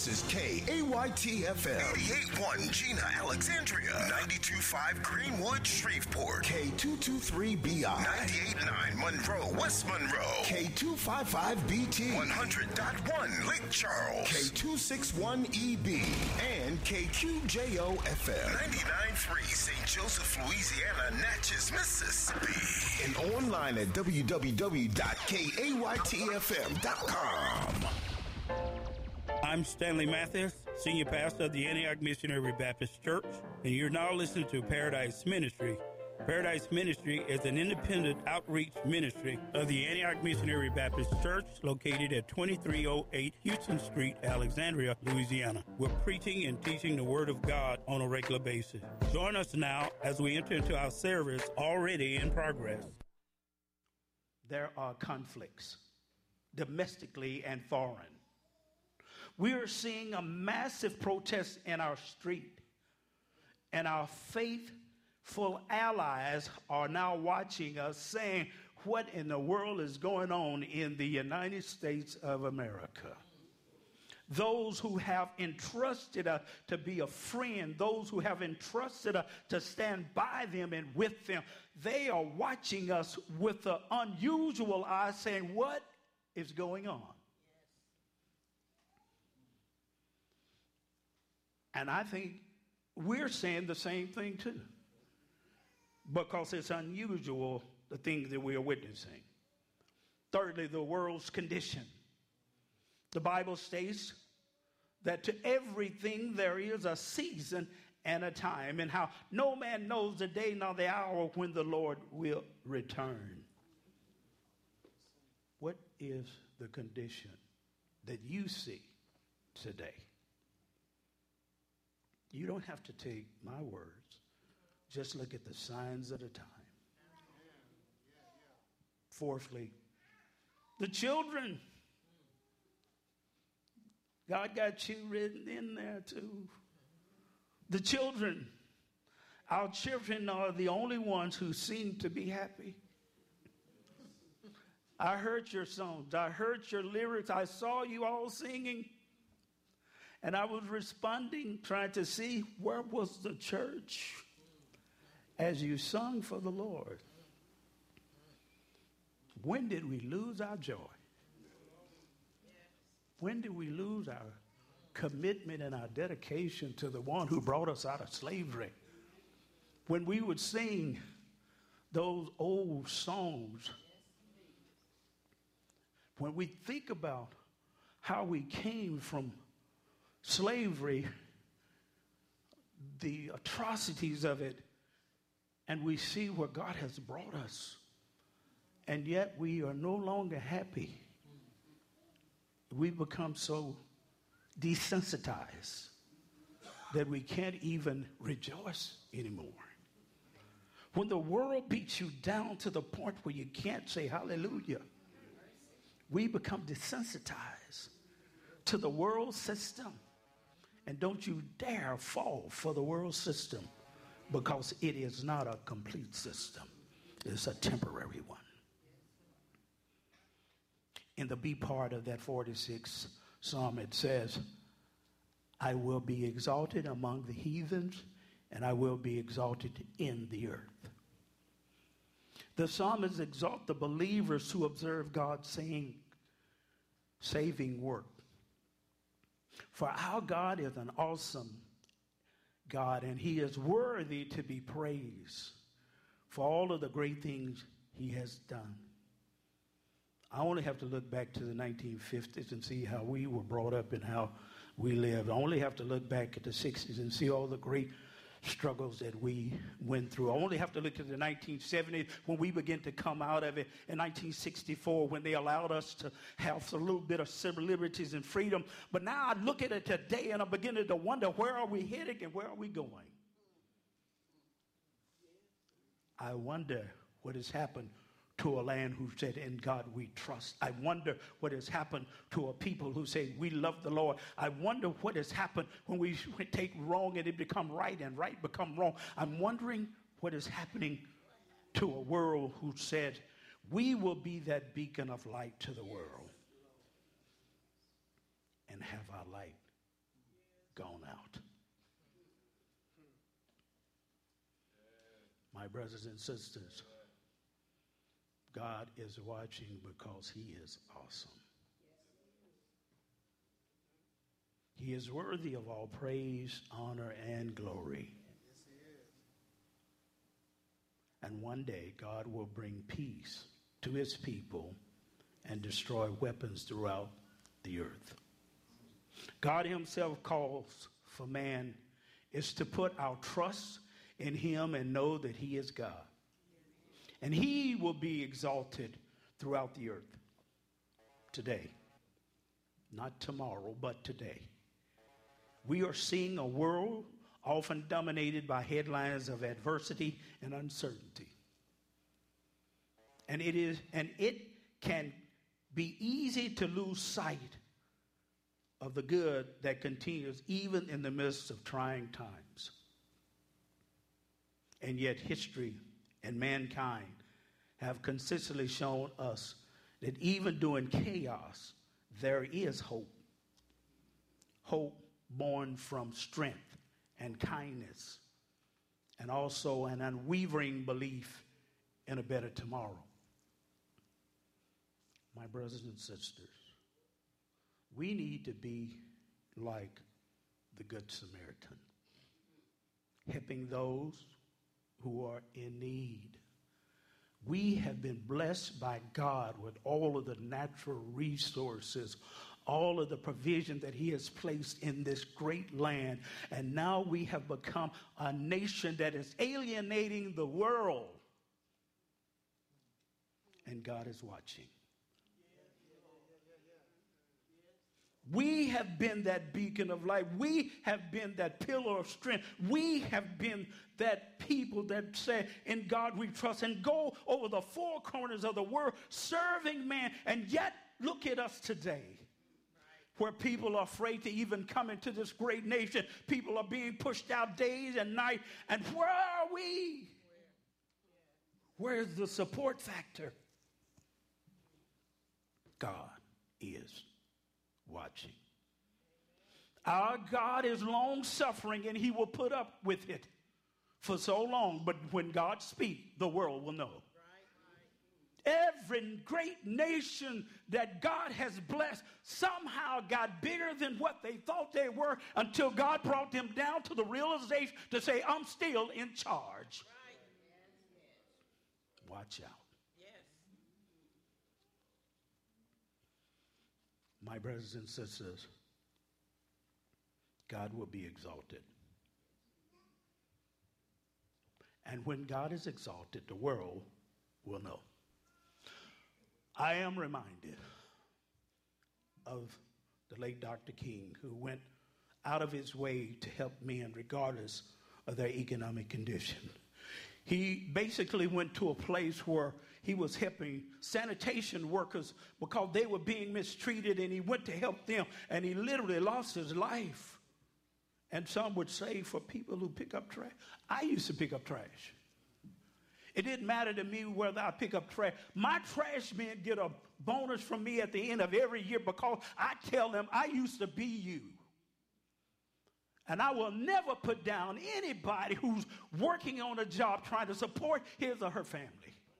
This is KAYT-FM. 88.1 Gina, Alexandria. 92.5 Greenwood, Shreveport. K223BI. 98.9 Monroe, West Monroe. K255BT. 100.1 Lake Charles. K261EB. And KQJO-FM. 99.3 St. Joseph, Louisiana, Natchez, Mississippi. And online at www.kaytfm.com. I'm Stanley Mathis, Senior Pastor of the Antioch Missionary Baptist Church, and you're now listening to Paradise Ministry. Paradise Ministry is an independent outreach ministry of the Antioch Missionary Baptist Church located at 2308 Houston Street, Alexandria, Louisiana. We're preaching and teaching the Word of God on a regular basis. Join us now as we enter into our service already in progress. There are conflicts, domestically and foreign. We are seeing a massive protest in our street, and our faithful allies are now watching us saying, what in the world is going on in the United States of America? Those who have entrusted us to be a friend, those who have entrusted us to stand by them and with them, they are watching us with an unusual eye saying, what is going on? And I think we're saying the same thing too, because it's unusual, the things that we are witnessing. Thirdly, the world's condition. The Bible states that to everything there is a season and a time, and how no man knows the day nor the hour when the Lord will return. What is the condition that you see today? You don't have to take my words. Just look at the signs of the time. Fourthly, the children. God got you written in there too. The children. Our children are the only ones who seem to be happy. I heard your songs. I heard your lyrics. I saw you all singing. And I was responding, trying to see where was the church as you sung for the Lord. When did we lose our joy? When did we lose our commitment and our dedication to the one who brought us out of slavery? When we would sing those old songs, when we think about how we came from slavery, the atrocities of it, and we see where God has brought us, and yet we are no longer happy. We become so desensitized that we can't even rejoice anymore. When the world beats you down to the point where you can't say hallelujah, we become desensitized to the world system. And don't you dare fall for the world system, because it is not a complete system. It's a temporary one. In the B part of that 46th Psalm, it says, I will be exalted among the heathens, and I will be exalted in the earth. The psalmist exalt the believers who observe God's saving work. For our God is an awesome God, and he is worthy to be praised for all of the great things he has done. I only have to look back to the 1950s and see how we were brought up and how we lived. I only have to look back at the 60s and see all the great struggles that we went through. I only have to look at the 1970s when we began to come out of it, in 1964 when they allowed us to have a little bit of civil liberties and freedom. But now I look at it today and I'm beginning to wonder, where are we heading and where are we going? I wonder what has happened to a land who said, in God we trust. I wonder what has happened to a people who say, we love the Lord. I wonder what has happened when we take wrong and it become right and right become wrong. I'm wondering what is happening to a world who said, we will be that beacon of light to the world and have our light gone out. My brothers and sisters, God is watching because he is awesome. He is worthy of all praise, honor, and glory. And one day, God will bring peace to his people and destroy weapons throughout the earth. God himself calls for man is to put our trust in him and know that he is God. And he will be exalted throughout the earth today. Not tomorrow, but today. We are seeing a world often dominated by headlines of adversity and uncertainty. And it can be easy to lose sight of the good that continues even in the midst of trying times. And yet history and mankind have consistently shown us that even during chaos, there is hope. Hope born from strength and kindness, and also an unwavering belief in a better tomorrow. My brothers and sisters, we need to be like the Good Samaritan, helping those who are in need. We have been blessed by God with all of the natural resources, all of the provision that he has placed in this great land. And now we have become a nation that is alienating the world. And God is watching. We have been that beacon of light. We have been that pillar of strength. We have been that people that say, in God we trust, and go over the four corners of the world serving man. And yet, look at us today, where people are afraid to even come into this great nation. People are being pushed out days and nights. And where are we? Where's the support factor? God is watching. Our God is long-suffering, and he will put up with it for so long. But when God speaks, the world will know. Every great nation that God has blessed somehow got bigger than what they thought they were, until God brought them down to the realization to say, I'm still in charge. Watch out. My brothers and sisters, God will be exalted. And when God is exalted, the world will know. I am reminded of the late Dr. King, who went out of his way to help men regardless of their economic condition. He basically went to a place where he was helping sanitation workers because they were being mistreated, and he went to help them, and he literally lost his life. And some would say, for people who pick up trash, I used to pick up trash. It didn't matter to me whether I pick up trash. My trash men get a bonus from me at the end of every year, because I tell them I used to be you. And I will never put down anybody who's working on a job trying to support his or her family.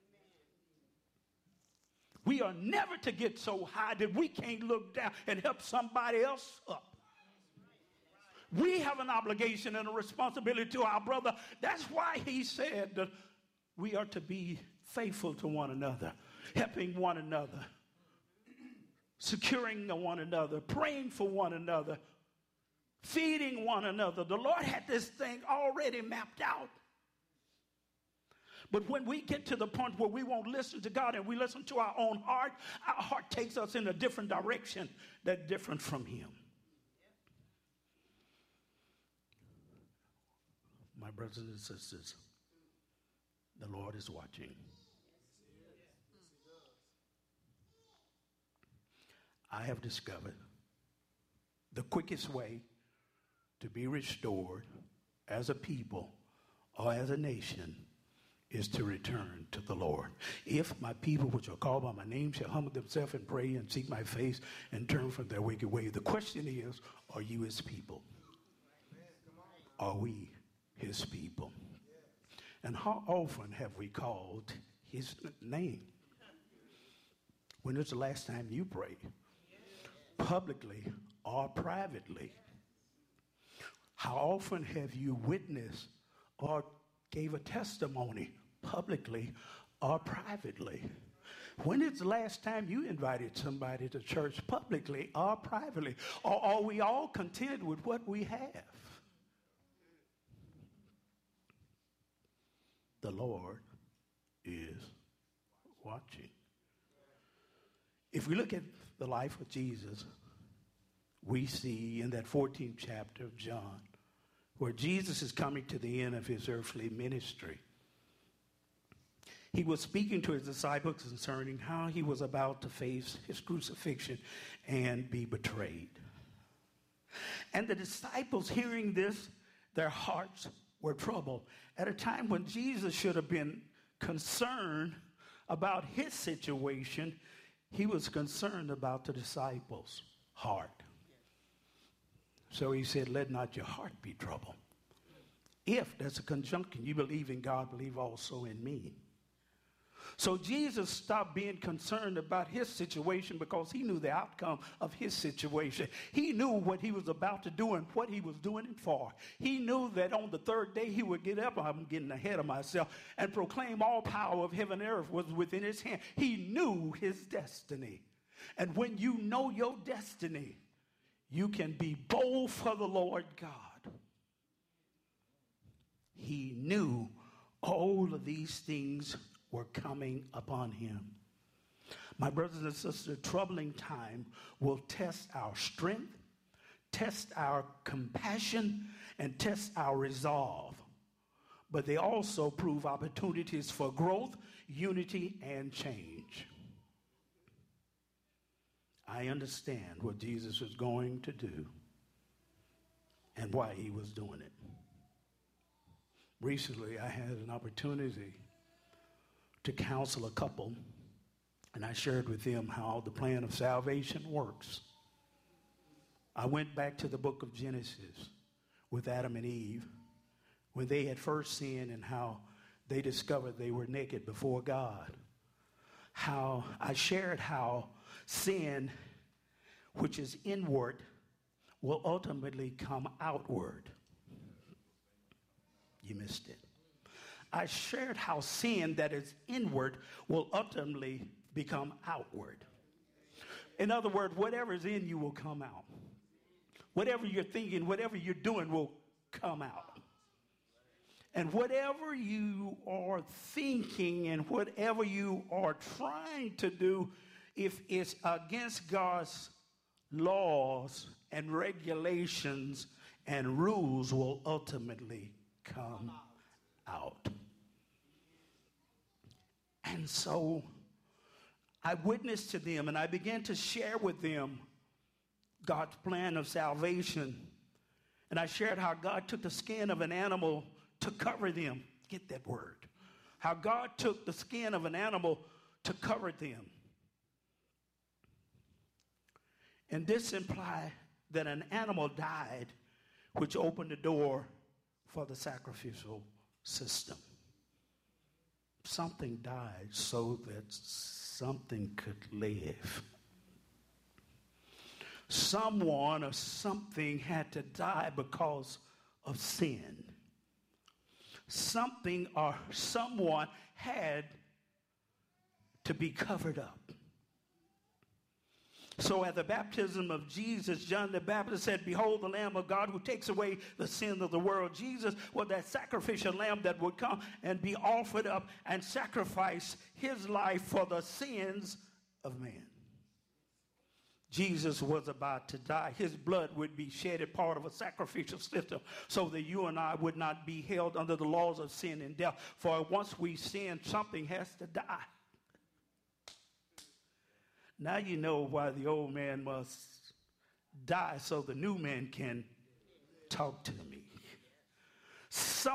We are never to get so high that we can't look down and help somebody else up. We have an obligation and a responsibility to our brother. That's why he said that we are to be faithful to one another, helping one another, securing one another, praying for one another, feeding one another. The Lord had this thing already mapped out. But when we get to the point where we won't listen to God and we listen to our own heart, our heart takes us in a different direction that's different from him. My brothers and sisters, the Lord is watching. I have discovered the quickest way to be restored as a people or as a nation is to return to the Lord. If my people, which are called by my name, shall humble themselves and pray and seek my face and turn from their wicked way. The question is, are you his people? are we his people? And how often have we called his name? When was the last time you prayed? Publicly or privately? How often have you witnessed or gave a testimony publicly or privately? When is the last time you invited somebody to church publicly or privately? Or are we all content with what we have? The Lord is watching. If we look at the life of Jesus, we see in that 14th chapter of John, where Jesus is coming to the end of his earthly ministry. He was speaking to his disciples concerning how he was about to face his crucifixion and be betrayed. And the disciples, hearing this, their hearts were troubled. At a time when Jesus should have been concerned about his situation, he was concerned about the disciples' heart. So he said, let not your heart be troubled. If, that's a conjunction, you believe in God, believe also in me. So Jesus stopped being concerned about his situation because he knew the outcome of his situation. He knew what he was about to do and what he was doing it for. He knew that on the third day he would get up, I'm getting ahead of myself, and proclaim all power of heaven and earth was within his hand. He knew his destiny. And when you know your destiny, you can be bold for the Lord God. He knew all of these things were coming upon him. My brothers and sisters, troubling time will test our strength, test our compassion, and test our resolve. But they also prove opportunities for growth, unity, and change. I understand what Jesus was going to do and why he was doing it. Recently, I had an opportunity to counsel a couple, and I shared with them how the plan of salvation works. I went back to the book of Genesis with Adam and Eve when they had first sinned and how they discovered they were naked before God. How I shared how sin, which is inward, will ultimately come outward. You missed it. I shared how sin that is inward will ultimately become outward. In other words, whatever is in you will come out. Whatever you're thinking, whatever you're doing will come out. And whatever you are thinking and whatever you are trying to do, if it's against God's laws and regulations and rules, will ultimately come out. And so I witnessed to them and I began to share with them God's plan of salvation. And I shared how God took the skin of an animal to cover them. Get that word. How God took the skin of an animal to cover them. And this implied that an animal died, which opened the door for the sacrificial system. Something died so that something could live. Someone or something had to die because of sin. Something or someone had to be covered up. So at the baptism of Jesus, John the Baptist said, behold the Lamb of God who takes away the sin of the world. Jesus was that sacrificial lamb that would come and be offered up and sacrifice his life for the sins of man. Jesus was about to die. His blood would be shedded, part of a sacrificial system, so that you and I would not be held under the laws of sin and death. For once we sin, something has to die. Now you know why the old man must die so the new man can talk to me.